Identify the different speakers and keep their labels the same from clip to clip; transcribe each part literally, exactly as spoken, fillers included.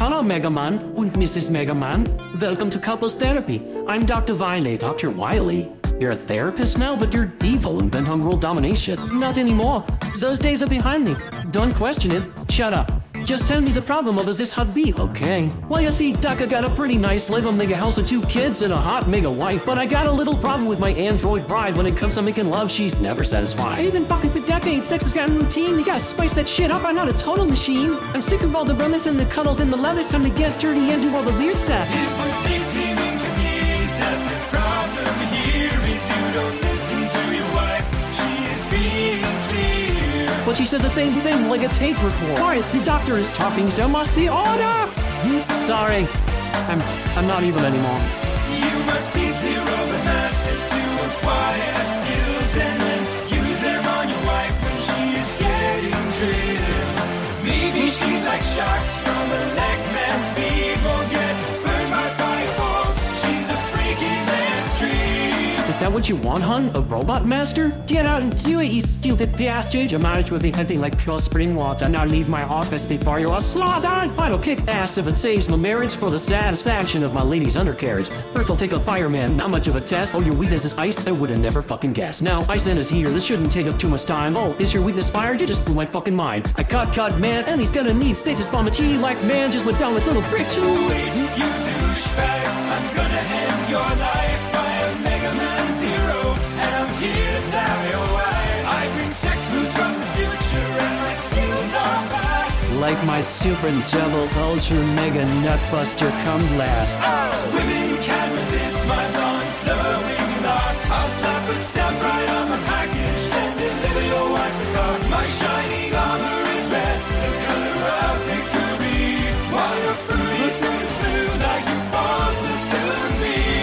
Speaker 1: Hallo Mega Man und Missus Mega Man. Welcome to Couples Therapy. I'm Doctor Wiley, Doctor Wiley. You're a therapist now, but you're evil and bent on world domination. Not anymore. Those days are behind me. Don't question it. Shut up. Just tell me the problem of this hot beef, okay? Well, you see, Doc, I got a pretty nice little mega house with two kids and a hot mega wife, but I got a little problem with my android bride. When it comes to making love, she's never satisfied. I've been fucking for decades, sex has gotten routine. You gotta spice that shit up, I'm not a total machine. I'm sick of all the romance and the cuddles and the love. It's time to get dirty and do all the weird stuff.
Speaker 2: It would be seeming to me that's the problem here is you don't listen to your wife. She is being clear.
Speaker 1: But she says the same thing like a tape recorder. Quiet, the doctor is talking, so must be order. Sorry, I'm I'm not evil anymore.
Speaker 2: You must be zero the masters to acquire skills and then use them on your wife when she is getting drills. Maybe she likes sharks from a leg man's beak or get burned by fireballs. She's a freaky man's dream.
Speaker 1: Is that what you want, hun? A robot master? Get out and do it, you stupid bastard! Your marriage will be heavy like pure spring water. Now leave my office before you are slaughtered! I'll kick ass if it saves my marriage for the satisfaction of my lady's undercarriage. First I'll take a fireman, not much of a test. Oh, your weakness is ice? I would've never fucking guessed. Now, Iceland is here, this shouldn't take up too much time. Oh, is your weakness fired? You just blew my fucking mind. I cut, cut, man, and he's gonna need status bomb a G like man just went down with little bricks.
Speaker 2: Wait, you douchebag, I'm gonna end your life by a Mega Man Zero, and I'm here to fly away. I bring sex moves from the future, and my skills are vast.
Speaker 1: Like my super double ultra mega nutbuster come blast.
Speaker 2: Oh, women can't resist my blonde flowing locks. I'll slap a stamp right on my package and deliver your wife a cock. My shining armor is red, the color of victory, while your fruity suit is blue like your balls will soon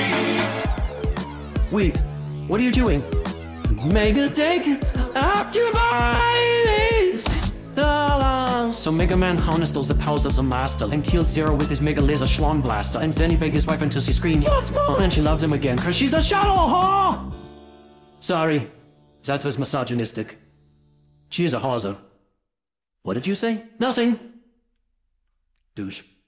Speaker 2: be.
Speaker 1: Wait, what are you doing? Mega take occupy this. So Mega Man harnessed the powers of the master and killed Zero with his Mega Laser Schlong Blaster, and then he begged his wife until she screamed, "What's more?" And she loved him again, cause she's a shadow whore! Sorry, that was misogynistic. She is a whore. What did you say? Nothing. Douche.